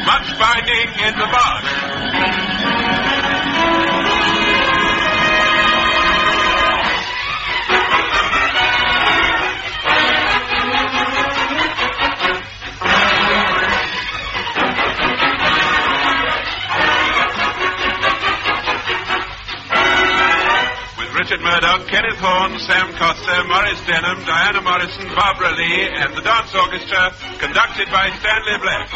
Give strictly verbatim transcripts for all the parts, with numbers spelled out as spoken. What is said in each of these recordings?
Much binding in the bud. Richard Murdoch, Kenneth Horne, Sam Costa, Maurice Denham, Diana Morrison, Barbara Lee, and the dance orchestra, conducted by Stanley Black.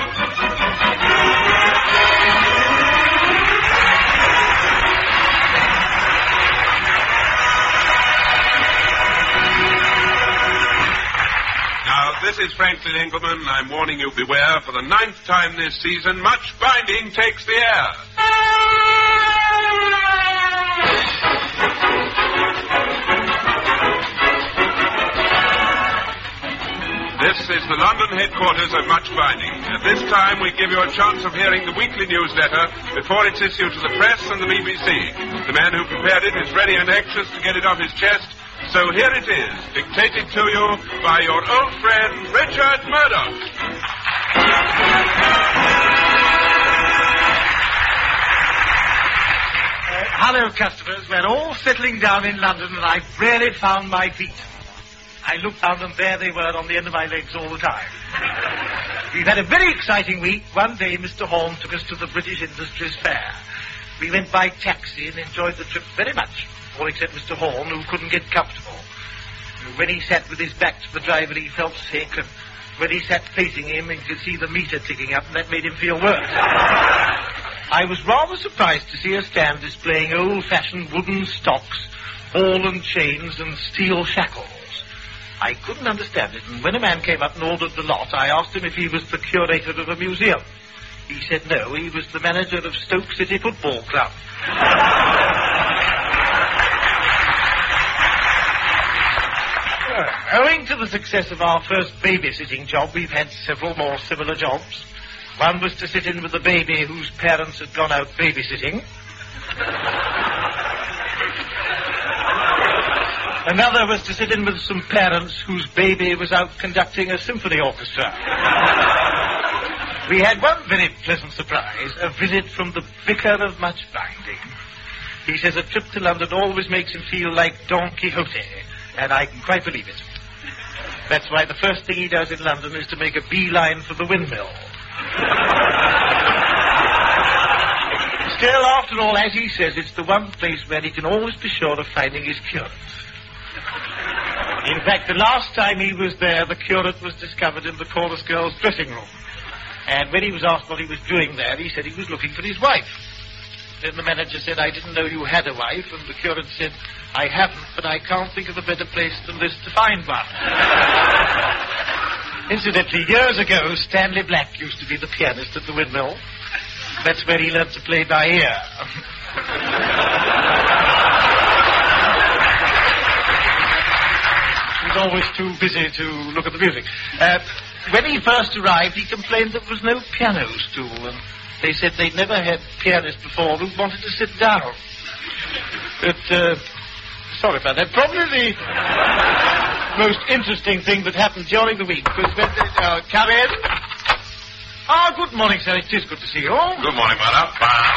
Now, this is Franklin Engelman. I'm warning you, beware, for the ninth time this season, much binding takes the air. This is the London headquarters of Much Binding. At this time, we give you a chance of hearing the weekly newsletter before it's issued to the press and the B B C. The man who prepared it is ready and anxious to get it off his chest. So here it is, dictated to you by your old friend, Richard Murdoch. Uh, hello, customers. We're all settling down in London, and I've really found my feet. I looked down, and there they were on the end of my legs all the time. We've had a very exciting week. One day, Mister Horne took us to the British Industries Fair. We went by taxi and enjoyed the trip very much, all except Mister Horne, who couldn't get comfortable. When he sat with his back to the driver, he felt sick, and when he sat facing him, he could see the meter ticking up, and that made him feel worse. I was rather surprised to see a stand displaying old-fashioned wooden stocks, ball and chains, and steel shackles. I couldn't understand it, and when a man came up and ordered the lot, I asked him if he was the curator of a museum. He said no, he was the manager of Stoke City Football Club. uh, owing to the success of our first babysitting job, we've had several more similar jobs. One was to sit in with a baby whose parents had gone out babysitting. Another was to sit in with some parents whose baby was out conducting a symphony orchestra. We had one very pleasant surprise, a visit from the Vicar of Much Binding. He says a trip to London always makes him feel like Don Quixote, and I can quite believe it. That's why the first thing he does in London is to make a beeline for the windmill. Still, after all, as he says, it's the one place where he can always be sure of finding his curate. In fact, the last time he was there, the curate was discovered in the chorus girl's dressing room. And when he was asked what he was doing there, he said he was looking for his wife. Then the manager said, I didn't know you had a wife. And the curate said, I haven't, but I can't think of a better place than this to find one. Incidentally, years ago, Stanley Black used to be the pianist at the windmill. That's where he learned to play by ear. He was always too busy to look at the music. Uh, when he first arrived, he complained there was no piano stool, and they said they'd never had pianists before who wanted to sit down. But, uh, sorry about that. Probably the most interesting thing that happened during the week was when they, uh, come in. Ah, good morning, sir. It is good to see you. Good morning, Murdoch.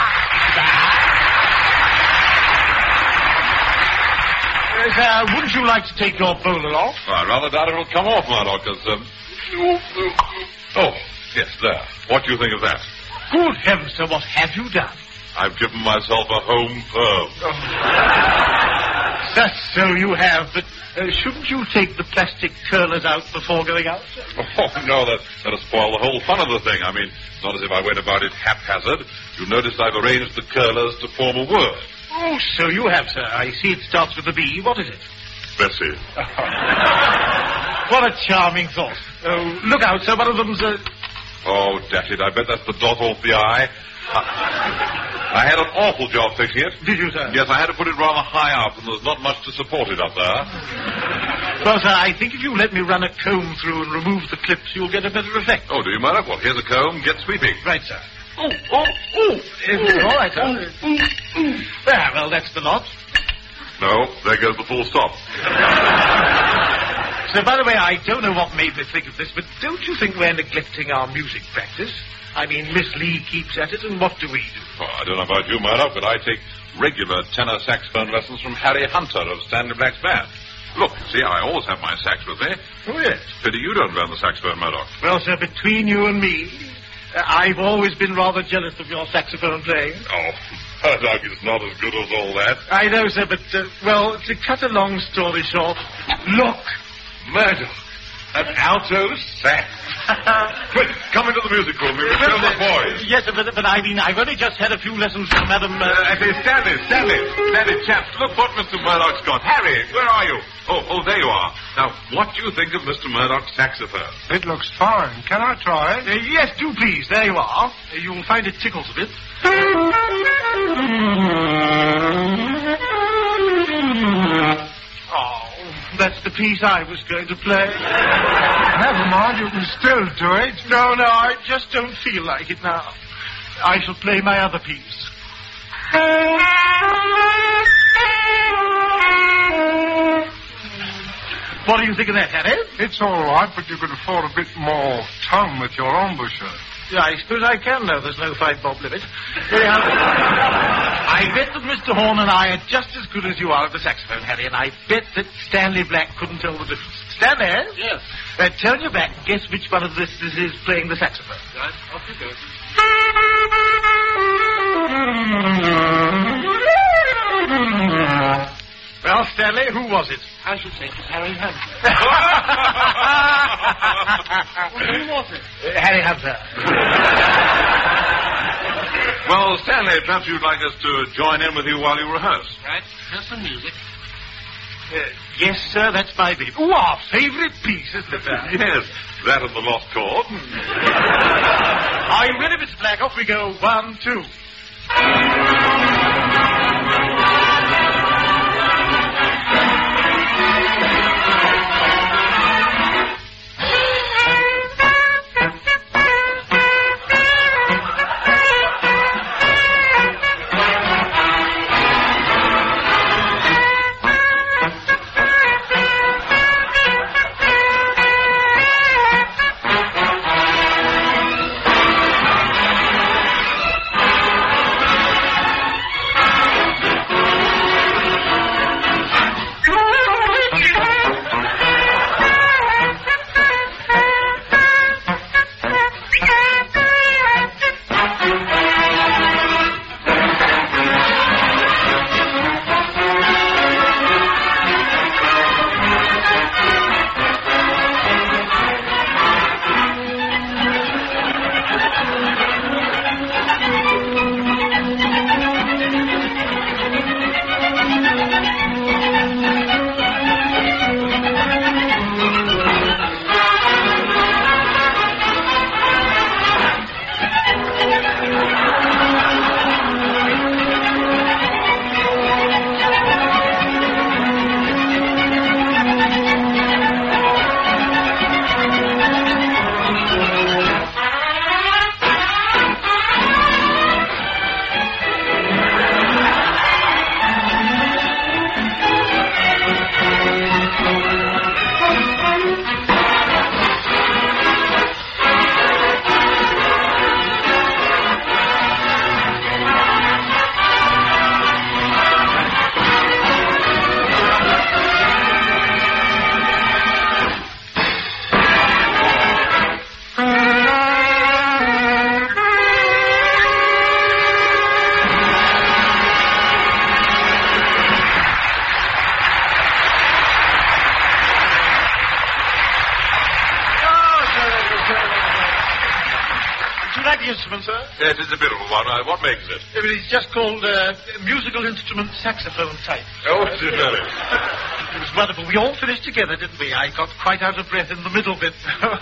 Uh, wouldn't you like to take your bowler off? Well, I rather doubt it'll come off, Murdoch, because, um... Oh, yes, there. What do you think of that? Good heavens, sir, what have you done? I've given myself a home perm. Oh. That's so you have, but uh, shouldn't you take the plastic curlers out before going out, sir? Oh, no, that, that'll spoil the whole fun of the thing. I mean, it's not as if I went about it haphazard. You noticed I've arranged the curlers to form a word. Oh, so you have, sir. I see it starts with a B. What is it? Bessie. What a charming thought. Oh, look out, sir. One of them's a... Oh, dash it. I bet that's the dot off the I. I, I had an awful job fixing it. Did you, sir? Yes, I had to put it rather high up, and there's not much to support it up there. Well, sir, I think if you let me run a comb through and remove the clips, you'll get a better effect. Oh, do you, Murdoch? Well, here's a comb. Get sweeping. Right, sir. Oh, oh, oh. Is all right, sir? Oh, oh, oh. There, well, that's the lot. No, there goes the full stop. Sir, by the way, I don't know what made me think of this, but don't you think we're neglecting our music practice? I mean, Miss Lee keeps at it, and what do we do? Oh, I don't know about you, Murdoch, but I take regular tenor saxophone lessons from Harry Hunter of Stanley Black's band. Look, you see, I always have my sax with me. Oh, yes. Pity you don't run the saxophone, Murdoch. Well, sir, between you and me, uh, I've always been rather jealous of your saxophone playing. Oh, Murdoch is not as good as all that. I know, sir, but, uh, well, to cut a long story short, look, Murdoch, an alto sax. Quick, come into the music room. We will show the boys. Yes, sir, but, but I mean, I've only just had a few lessons from Madam... Uh, uh, I say, Stanley, Stanley, Stanley, chaps, look what Mister Murdoch's got. Harry, where are you? Oh, oh, there you are. Now, what do you think of Mister Murdoch's saxophone? It looks fine. Can I try it? Uh, yes, do please. There you are. Uh, you'll find it tickles a bit. Oh, that's the piece I was going to play. Never mind, you can still do it. No, no, I just don't feel like it now. I shall play my other piece. What do you think of that, Harry? It's all right, but you could afford a bit more tongue with your embouchure. Yeah, I suppose I can, though. There's no five bob limit. I bet that Mister Horn and I are just as good as you are at the saxophone, Harry, and I bet that Stanley Black couldn't tell the difference. Stanley? Yes. Uh, turn your back. Guess which one of this is playing the saxophone. Right, off you go. Well, Stanley, who was it? I should think it's Harry Hunter. Well, who was it? Uh, Harry Hunter. Well, Stanley, perhaps you'd like us to join in with you while you rehearse. Right, here's some music. Uh, yes, sir, that's my baby. Oh, our favourite piece, isn't it, sir? Yes, that and the lost chord. Are you ready, Mister Black? Off we go. One, two. Instrument, sir? Yes, it's a beautiful one. Uh, what makes it? It's just called uh, musical instrument saxophone type. Oh, it's really? It was wonderful. We all finished together, didn't we? I got quite out of breath in the middle bit.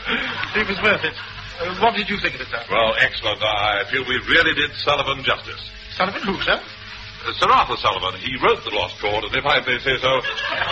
It was worth it. Uh, what did you think of it, sir? Well, excellent. I feel we really did Sullivan justice. Sullivan who, sir? Uh, Sir Arthur Sullivan. He wrote The Lost Chord, and if I may say so...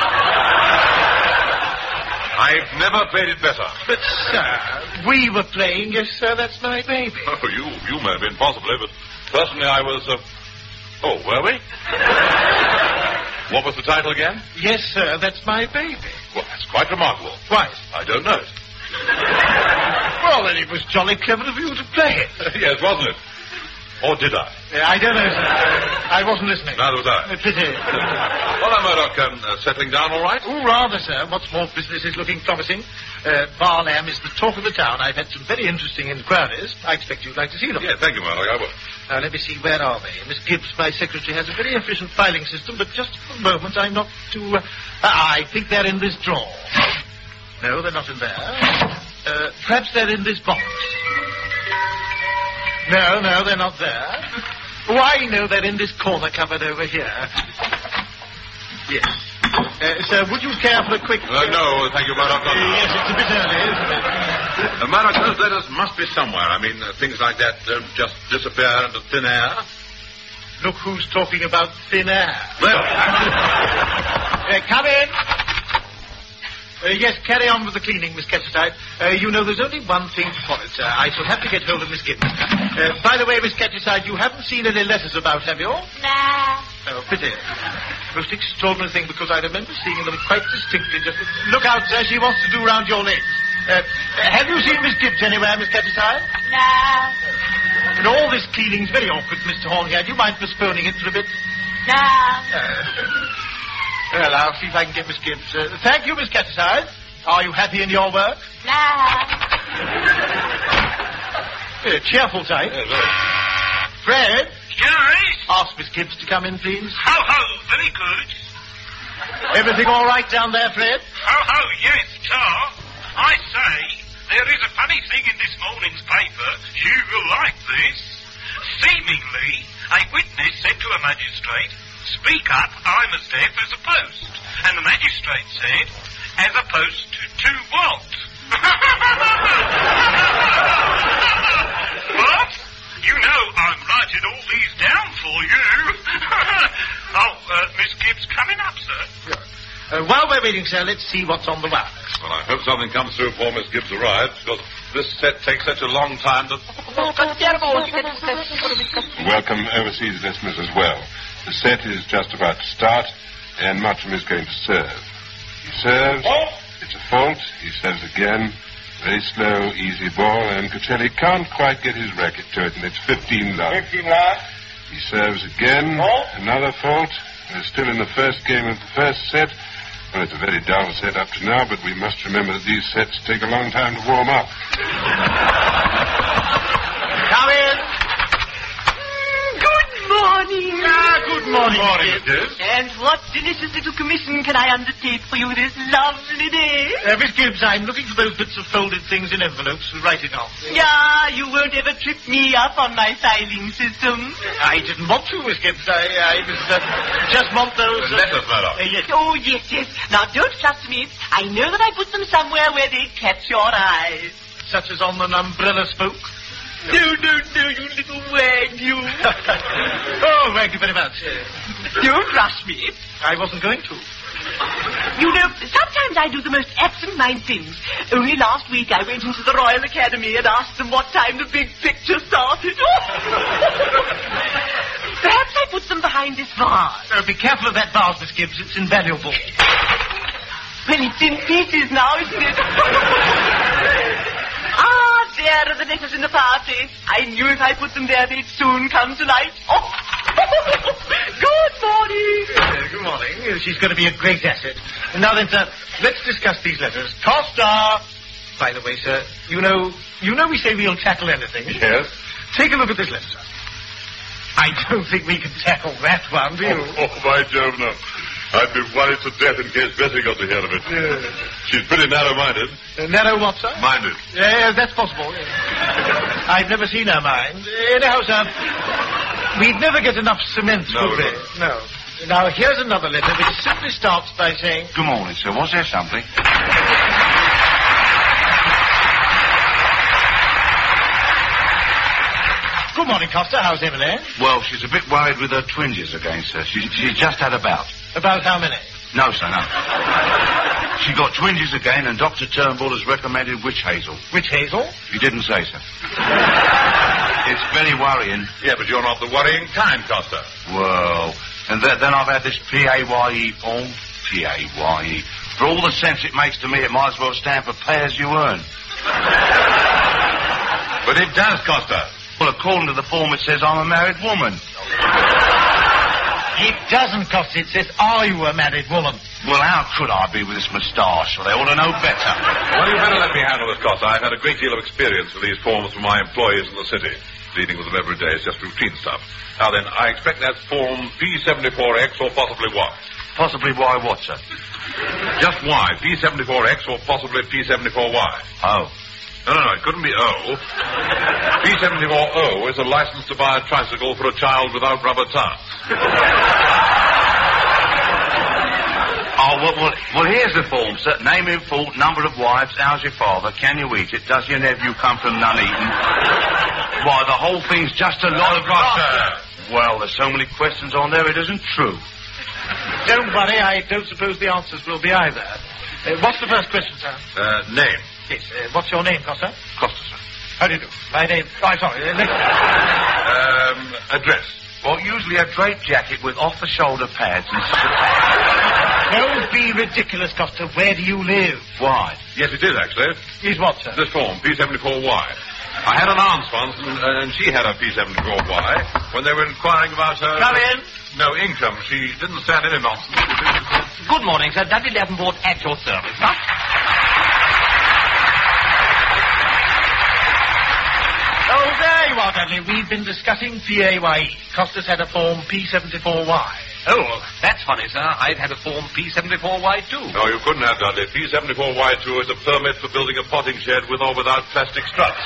I've never played it better. But, sir, we were playing, yes, sir, that's my baby. Oh, you you may have been, possibly, but personally I was... Uh... Oh, were we? What was the title again? Yes, sir, that's my baby. Well, that's quite remarkable. Why? I don't know it. Well, then it was jolly clever of you to play it. Yes, wasn't it? Or did I? Uh, I don't know, sir. I wasn't listening. Neither was I. A pity. Well, now, Murdoch, um, uh, settling down all right? Oh, rather, sir. What's more, business is looking promising. Uh, Bar Lamb is the talk of the town. I've had some very interesting inquiries. I expect you'd like to see them. Yeah, thank you, Murdoch. I will. Now, let me see. Where are they? Miss Gibbs, my secretary, has a very efficient filing system, but just for the moment, I'm not too... Uh, ah, I think they're in this drawer. No, they're not in there. Uh, perhaps they're in this box. No, no, they're not there. Why, no, they're in this corner cupboard over here. Yes. Uh, sir, would you care for a quick... Uh, no, thank you, Murdoch. Uh, yes, it's a bit early, isn't it? Uh, Murdoch, those letters must be somewhere. I mean, uh, things like that don't just disappear into thin air. Look who's talking about thin air. Well, Uh, come in. Uh, yes, carry on with the cleaning, Miss Catcheside. Uh, you know, there's only one thing for it, sir. I shall have to get hold of Miss Gibbs. Uh, by the way, Miss Catcheside, you haven't seen any letters about, have you? Nah. Oh, pity. Most extraordinary thing, because I remember seeing them quite distinctly. Just look out, sir. She wants to do round your legs. Uh, uh, have you seen Miss Gibbs anywhere, Miss Catcheside? Nah. And all this cleaning's very awkward, Mister Hornhair. Do you mind postponing it for a bit? Nah. Uh, well, I'll see if I can get Miss Gibbs. Uh, thank you, Miss Catcheside. Are you happy in your work? Nah. Uh, cheerful type. Fred, Yes? ask Miss Gibbs to come in, please. Ho, ho, very good. Everything all right down there, Fred? Ho, ho, yes, Tar. I say, there is a funny thing in this morning's paper. You will like this. Seemingly, a witness said to a magistrate, "Speak up, I'm as deaf as a post." And the magistrate said, "As opposed to, to what?" What? You know I'm writing all these down for you. Oh, uh, Miss Gibbs coming up, sir. Uh, while we're waiting, sir, let's see what's on the wax. well, I hope something comes through before Miss Gibbs arrives, because this set takes such a long time to... Welcome overseas listeners as well. The set is just about to start, and Martin is going to serve. He serves. It's a fault. He serves again. Very slow, easy ball, and Cocelli can't quite get his racket to it, and it's fifteen love. fifteen love. He serves again. Another fault. We're still in the first game of the first set. Well, it's a very dull set up to now, but we must remember that these sets take a long time to warm up. Come in. Good morning. Ah, good morning. Morning, Miss Gibbs. And what delicious little commission can I undertake for you this lovely day? Uh, Miss Gibbs, I'm looking for those bits of folded things in envelopes to write it on. Yeah, you won't ever trip me up on my filing system. I didn't want to, Miss Gibbs. I, I was uh, just want those... The letters, Murdoch. Uh, yes. Oh, yes, yes. Now, don't trust me. I know that I put them somewhere where they catch your eyes. Such as on an umbrella spoke. No, no, no, you little wag, you. Oh, thank you very much. Uh, Don't rush me. I wasn't going to. You know, sometimes I do the most absent-minded things. Only last week I went into the Royal Academy and asked them what time the big picture started. Perhaps I put them behind this vase. Uh, be careful of that vase, Miss Gibbs. It's invaluable. Well, it's in pieces now, isn't it? Ah, there are the letters in the fireplace. I knew if I put them there, they'd soon come to light. Oh. Good morning. Uh, good morning. Uh, she's going to be a great asset. Now then, sir, let's discuss these letters. Costa! By the way, sir, you know, you know we say we'll tackle anything. Yes? Take a look at this letter, sir. I don't think we can tackle that one, do you? Oh, by Jove, no. I'd be worried to death in case Bessie got to hear of it. Yeah. She's pretty narrow-minded. Uh, narrow what, sir? Minded. Yeah, that's possible. Yeah. I've never seen her mind. Anyhow, sir, we'd never get enough cement, No, would we? No. Now, here's another letter which simply starts by saying... Good morning, sir. Was there something? Good morning, Costa. How's Emily? Well, she's a bit worried with her twinges again, sir. She, she's just had a bout. About how many? No, sir, no. She got twinges again, and Doctor Turnbull has recommended witch hazel. Witch hazel? He didn't say, sir. It's very worrying. Yeah, but you're not the worrying kind, Costa. Well, And th- then I've had this P A Y E form. P A Y E. For all the sense it makes to me, it might as well stand for pay as you earn. But it does, Costa. Well, according to the form, it says I'm a married woman. It doesn't, Costa. It says, are you a married woman? Well, how could I be with this moustache? Well, they ought to know better. Well, you better let me handle this, Costa. I've had a great deal of experience with these forms from my employees in the city. Dealing with them every day is just routine stuff. Now then, I expect that's form P seventy-four X or possibly what? Possibly why what, sir? Just Y. P seventy-four X or possibly P seventy-four Y. Oh. No, no, no, it couldn't be O. P seventy-four O is a license to buy a tricycle for a child without rubber tires. Oh, well, well, well, here's the form, sir. Name in full, number of wives, how's your father, can you eat it, does your nephew come from Nuneaton? Why, the whole thing's just a lot of rubbish. Well, there's so many questions on there, it isn't true. Don't worry, I don't suppose the answers will be either. Uh, what's the first question, sir? Uh, name. Yes, uh, what's your name, Costa? Costa, sir. How do you do? My name... Oh, sorry. Uh, um, address. Well, usually a draped jacket with off-the-shoulder pads and... Don't be ridiculous, Costa. Where do you live? Why? Yes, it is, actually. Is what, sir? This form, P seventy-four Y. I had an aunt once, and, uh, and she had a P seventy-four Y. When they were inquiring about her... Come in. No, income. She didn't stand any nonsense. Good morning, sir. Dudley Davenport at your service. Huh? Oh, there you are, Dudley. We've been discussing P A Y E. Costa's had a form P seventy-four Y. Oh, that's funny, sir. I've had a form P seventy-four Y, too. No, you couldn't have, Dudley. P seventy-four Y two is a permit for building a potting shed with or without plastic struts.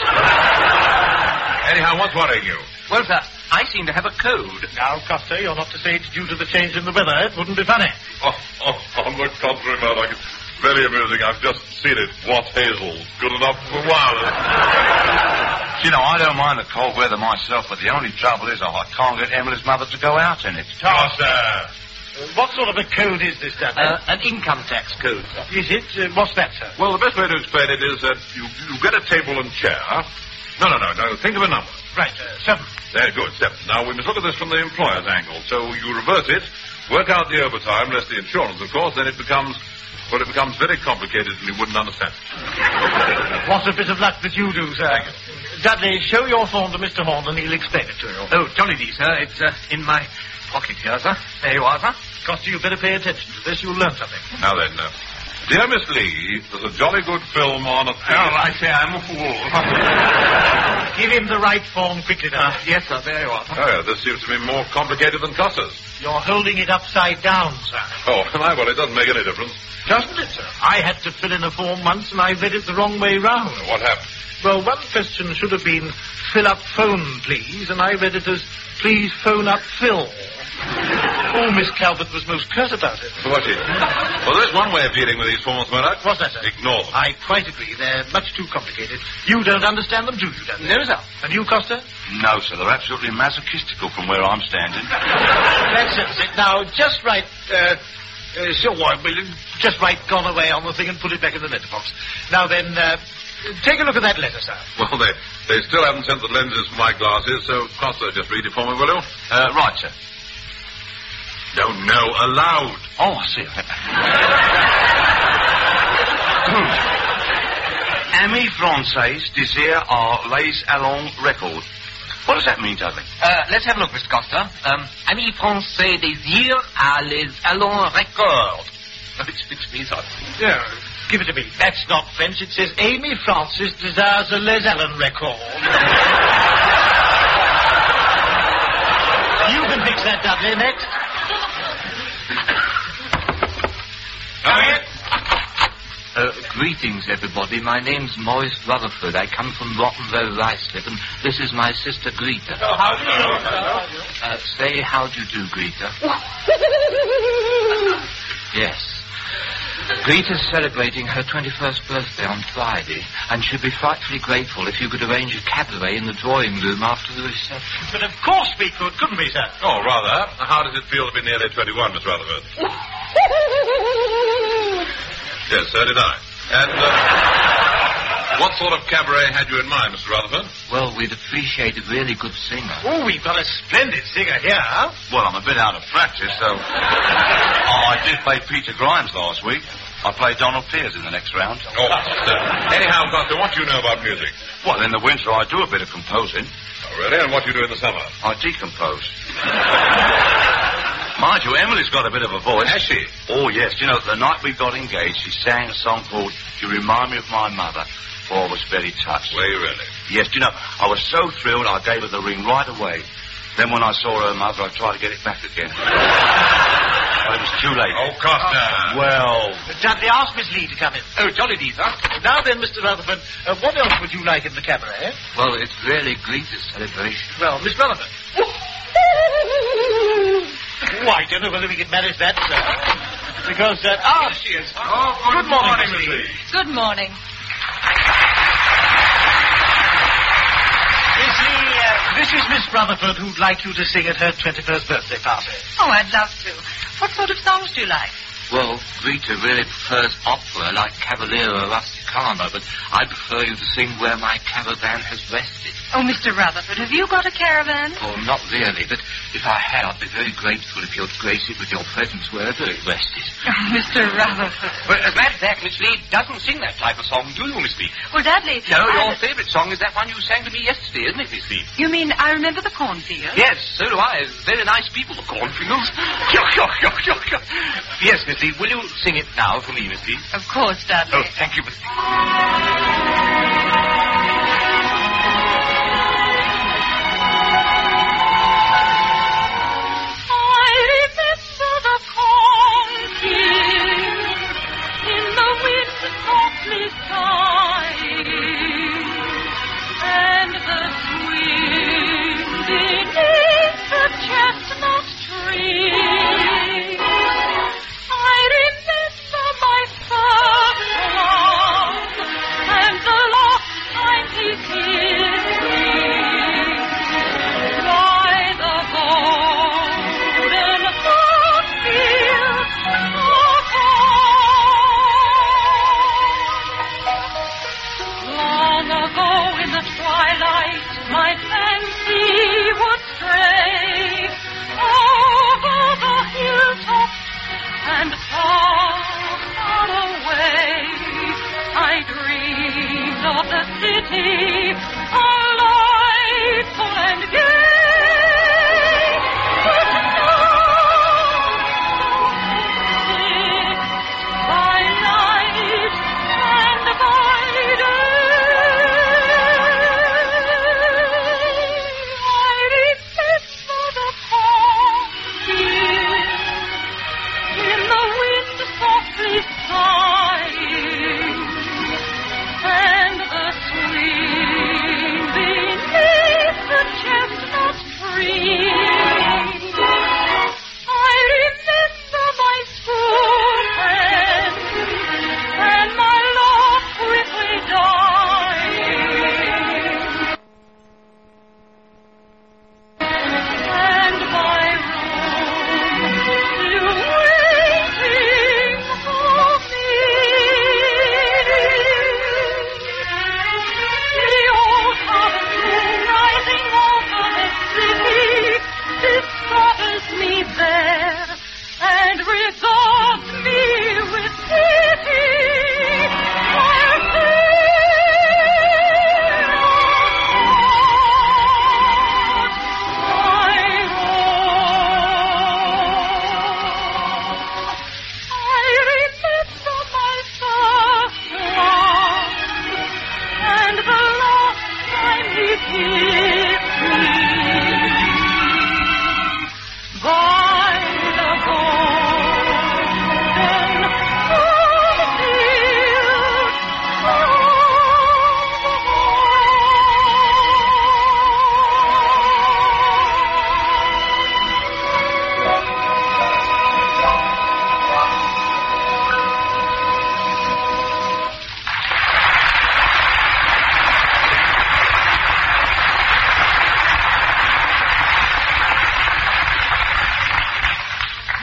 Anyhow, what's worrying you? Well, sir, I seem to have a code. Now, Costa, you're not to say it's due to the change in the weather. It wouldn't be funny. Oh, oh, on the contrary, Murdoch, it's very amusing. I've just seen it. What hazel? Good enough for wireless. You know, I don't mind the cold weather myself, but the only trouble is I can't get Emily's mother to go out in it. Costa! Uh, what sort of a code is this, Dudley? Uh, an income tax code. Is it? Uh, what's that, sir? Well, the best way to explain it is that you, you get a table and chair. No, no, no, no. Think of a number. Right, uh, seven. There, good, seven. Now, we must look at this from the employer's angle. So you reverse it, work out the overtime, less the insurance, of course, then it becomes... Well, it becomes very complicated and you wouldn't understand it. What a bit of luck that you do, sir. Dudley, show your form to Mister Horn and he'll explain it to you. Oh, jolly dee, sir. It's uh, in my pocket here, sir. There you are, sir. Costa, you better pay attention to this. You'll learn something. Now then, uh, dear Miss Lee, there's a jolly good film on a... Oh, I say, I'm a fool. Give him the right form quickly now. Uh, yes, sir. There you are, sir. Oh, yeah, this seems to be more complicated than Costa's. You're holding it upside down, sir. Oh, my, well, it doesn't make any difference. Doesn't it, sir? I had to fill in a form once and I read it the wrong way round. What happened? Well, one question should have been, fill up phone, please, and I read it as, please phone up Phil. Oh, Miss Calvert was most curt about it. Was she? Well, there's one way of dealing with these forms, Murdoch. What's that, sir? Ignore them. I quite agree. They're much too complicated. You don't understand them, do you, Dudley? No, sir. And you, Costa? No, sir, they're absolutely masochistical from where I'm standing. That settles it. Now, just write, uh, uh, so what, will you just write gone away on the thing and put it back in the letterbox. Now then, uh, take a look at that letter, sir. Well, they, they still haven't sent the lenses for my glasses, so Costa, just read it for me, will you? Uh, right, sir. No, no, aloud. Oh, I see. Amis Français désirent à les allons record. What does that mean, Dudley? Uh, let's have a look, Mister Costa. Um, Amis Français désirent à les allons record. Which, which means what? Yeah, give it to me. That's not French. It says Amy Francis desires a Les Allen record. You can fix that, Dudley. Next. Uh, greetings, everybody. My name's Maurice Rutherford. I come from Rotten Row Ruislip, and this is my sister Greta. Oh, how do you do, sir? Uh, say, how do you do, Greta? Yes. Greta's celebrating her twenty-first birthday on Friday, and she'd be frightfully grateful if you could arrange a cabaret in the drawing room after the reception. But of course we could, couldn't we, sir? Oh, rather. How does it feel to be nearly twenty-one, Miss Rutherford? Yes, so did I. And, uh, What sort of cabaret had you in mind, Mister Rutherford? Well, we'd appreciate a really good singer. Oh, we've got a splendid singer here. Well, I'm a bit out of practice, so... oh, I did play Peter Grimes last week. I played Donald Pearce in the next round. Oh, uh, anyhow, Doctor, what do you know about music? Well, in the winter I do a bit of composing. Oh, really? And what do you do in the summer? I decompose. Mind you, Emily's got a bit of a voice. Has she? Oh, yes. You know, the night we got engaged, she sang a song called You Remind Me of My Mother. Oh, I was very touched. Were you really? Yes, you know, I was so thrilled I gave her the ring right away. Then when I saw her mother, I tried to get it back again. But it was too late. Oh, Costa. Well... Dudley, ask Miss Lee to come in. Oh, jolly deed, huh? Now then, Mister Rutherford, uh, what else would you like in the cabaret? Well, it's really Greta's celebration. Well, Miss Rutherford. Oh, I don't know whether we can manage that, sir. Because, uh... Ah, she is. Oh, good, Good morning, morning, Miss Miss Lee. Lee. Good morning. Miss Lee, uh, this is Miss Rutherford who'd like you to sing at her twenty-first birthday party. Oh, I'd love to. What sort of songs do you like? Well, Greta really prefers opera like Cavaliero Rusticano, but I prefer you to sing Where My Caravan Has Rested. Oh, Mister Rutherford, have you got a caravan? Oh, not really, but if I had, I'd be very grateful if you'd grace it with your presence wherever it rested. Oh, Mister Rutherford. Well, as a matter of fact, Miss Lee doesn't sing that type of song, do you, Miss Lee? Well, Dudley... No, I... your favourite song is that one you sang to me yesterday, isn't it, Miss Lee? You mean I Remember the Cornfield? Yes, so do I. Very nice people, the cornfields. Yes, Miss Lee, will you sing it now for me, Miss Lee? Of course, Dudley. Oh, thank you, Miss Lee. I remember my first love.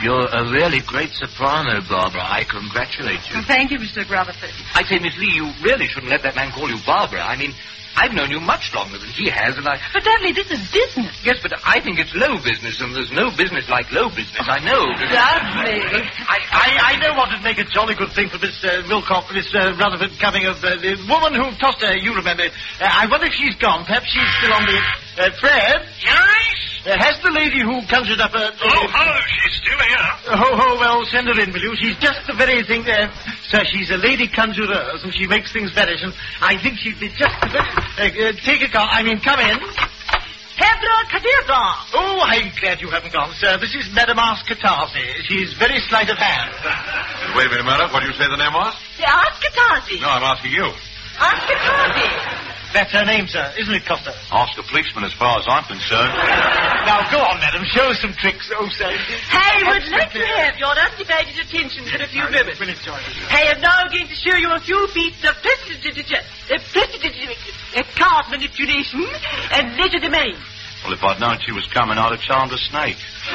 You're a really great soprano, Barbara. I congratulate you. Thank you, Mister Rutherford. I say, Miss Lee, you really shouldn't let that man call you Barbara. I mean, I've known you much longer than he has, and I... But, Dudley, this is business. Yes, but I think it's low business, and there's no business like low business. I know. Dudley. I, I, I know what would make a jolly good thing for Miss uh, Wilcox, Miss uh, Rutherford coming of uh, the woman who tossed her, you remember. Uh, I wonder if she's gone. Perhaps she's still on the... Uh, Fred? Yes? Uh, has the lady who conjured up a... Uh, Oh, ho, she's still here. Ho, ho, well, send her in, will you? She's just the very thing there. Sir, she's a lady conjurer, and she makes things vanish, and I think she'd be just the very... Uh, uh, take a call. I mean, come in. Pedro Cadillo. Oh, I'm glad you haven't gone, sir. This is Madame Ascatasi. She's very sleight of hand. Wait a minute, Murdoch. What do you say the name was? Ascatasi. No, I'm asking you. Ascatasi. That's her name, sir, isn't it, Costa? Ask a policeman as far as I'm concerned. Now, go on, madam. Show us some tricks. Oh, sir. I would like to have your undivided attention for a few moments. We'll enjoy it. I am now going to show you a few feats of prestidigitation, uh, prestidigitation, uh, card manipulation, and legerdemain. Well, if I'd known she was coming, I'd have charmed a snake.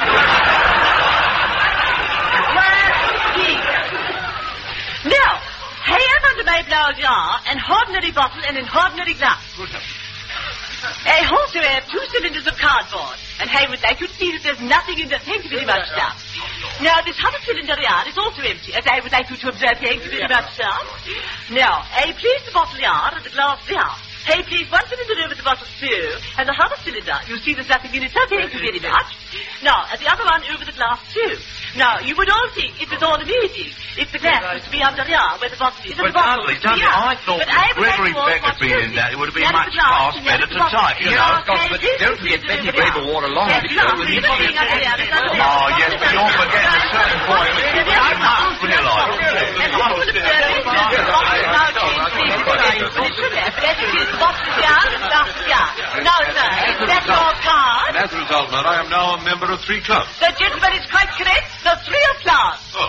Now, I have under my blouse jar an ordinary bottle and an ordinary glass. I also have two cylinders of cardboard, and I would like you to see that there's nothing in the... Thank you very much, sir. Now, this other cylinder yard is also empty, as I would like you to observe. Thank you very much, sir. Now, I place the bottle yard and the glass there. I place one cylinder over the bottle so, and the other cylinder, you see there's nothing in it, sir. Thank you very much. Now, and the other one over the glass so. Now, you would all think it was all amazing if the glass was to be under here, where the bottle is, and But the bottle Dudley, was to be Dudley, out. I thought But with I would like Gregory you all to Becker watch being in closely. that, it would have been There is much the glass, far and there better is the to bottle. type, you Here know. are Of course, but five don't forget Betty Braverward along with you. Yes, and you- the thing under there is under there. Oh, yes, but you're forgetting a certain point which you didn't realise. And what will observe is that the bottle is now changed places twice, but it should have. But as you see, the bottle is here, and the glass is here. Now, sir, is that your card? And as a result, Murdoch, I am now a member of three clubs. The gentleman is quite correct. The three of class. Oh.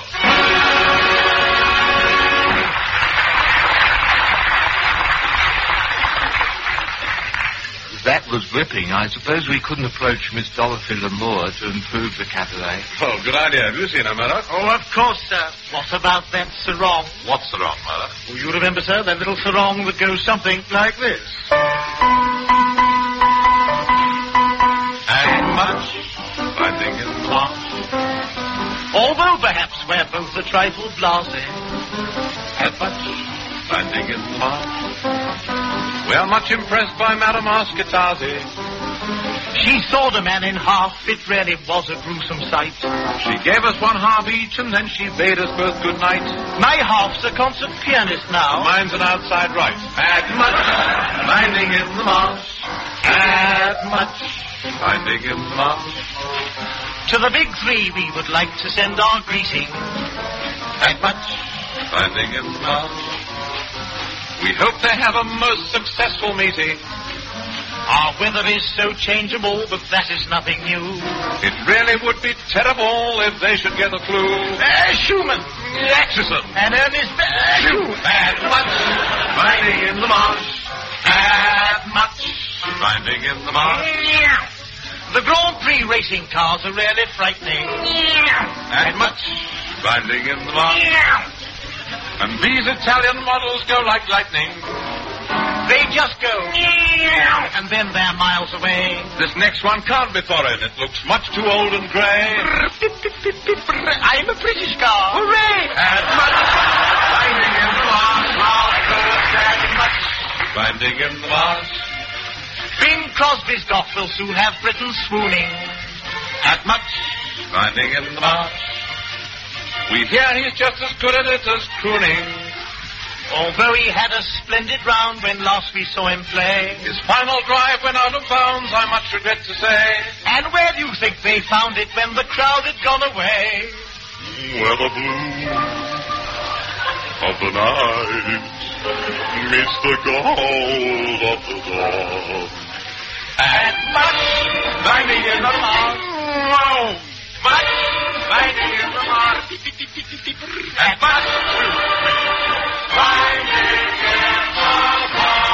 That was ripping. I suppose we couldn't approach Miss Dorothy Lamour to improve the cabaret. Oh, good idea. Have you seen her, Murdoch? Oh, of course, sir. What about that sarong? What's the wrong, Murdoch? Oh, you remember, sir, that little sarong that goes something like this. And much finding in the marsh. Although perhaps we're both a trifle blasé. And much finding in the marsh. We are much impressed by Madame Ascatasi. She sawed a man in half. It really was a gruesome sight. She gave us one half each, and then she bade us both good night. My half's a concert pianist now. Mine's an outside right. And much finding in the marsh. And much finding in the marsh. To the big three we would like to send our greeting. And much finding in the marsh. We hope they have a most successful meeting. Our weather is so changeable, but that is nothing new. It really would be terrible if they should get the flu. Uh, Schumann. Atchison. And Ernest Beck. And much finding in the marsh. And much finding in the marsh. The Grand Prix racing cars are really frightening. And much finding in the marsh. And these Italian models go like lightning. They just go. And then they're miles away. This next one can't be foreign. It looks much too old and grey. I'm a British car. Hooray! And much finding in the marsh. And much finding in the marsh. Bing Crosby's golf will soon have Britain swooning. And much finding in the marsh. We hear he's just as good at it as crooning. Although he had a splendid round when last we saw him play. His final drive went out of bounds, I much regret to say. And where do you think they found it when the crowd had gone away? Where the blue of the night meets the gold of the dawn. And much Finding in the marsh. Much finding in the marsh. And much finding in the marsh.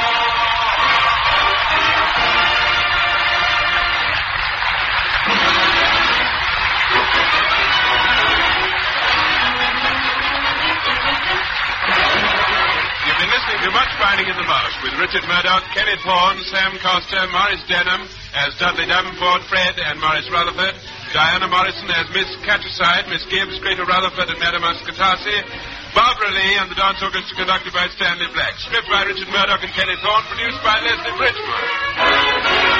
Richard Murdoch, Kenneth Horne, Sam Coster, Maurice Denham as Dudley Davenport, Fred and Maurice Rutherford, Diana Morrison as Miss Catchaside, Miss Gibbs, Greta Rutherford and Madame Ascatasi, Barbara Lee and the dance orchestra conducted by Stanley Black. Script by Richard Murdoch and Kenneth Horne, produced by Leslie Bridgman.